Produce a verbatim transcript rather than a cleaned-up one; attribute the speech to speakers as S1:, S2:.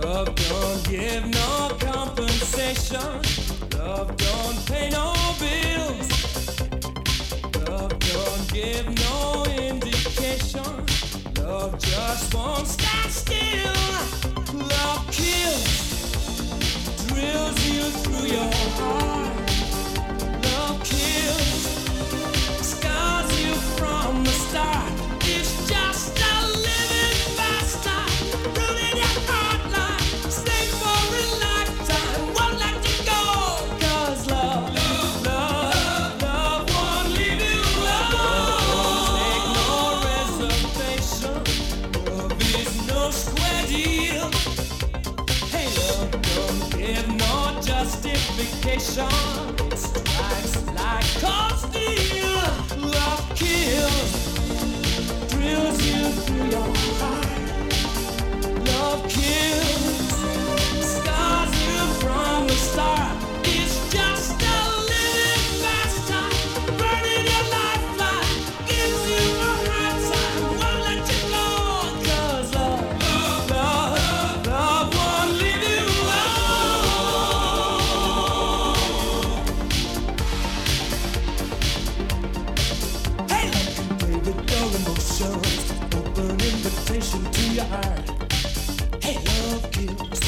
S1: Love don't give no compensation. Love don't pay no bills. Love don't give no indication. Love just won't stand still. Love kills, drills you through your heart. Love kills, scars you from the start. It's just a living bastard, running your heart like snake for a lifetime. Won't let you go, 'cause love, love, love, love won't leave you alone. Make no reservation. Love is no square deal. Hey, love don't give no justification. It strikes like cold steel. Love kills, drills you through your heart. Love kills, scars you from the start. It's just a living bastard, burning your lifeline, gives you a hard time, won't let you go, 'cause love, love, love won't leave you alone. Hey, love can play with your emotions, open invitation to your heart. Hey, love kills,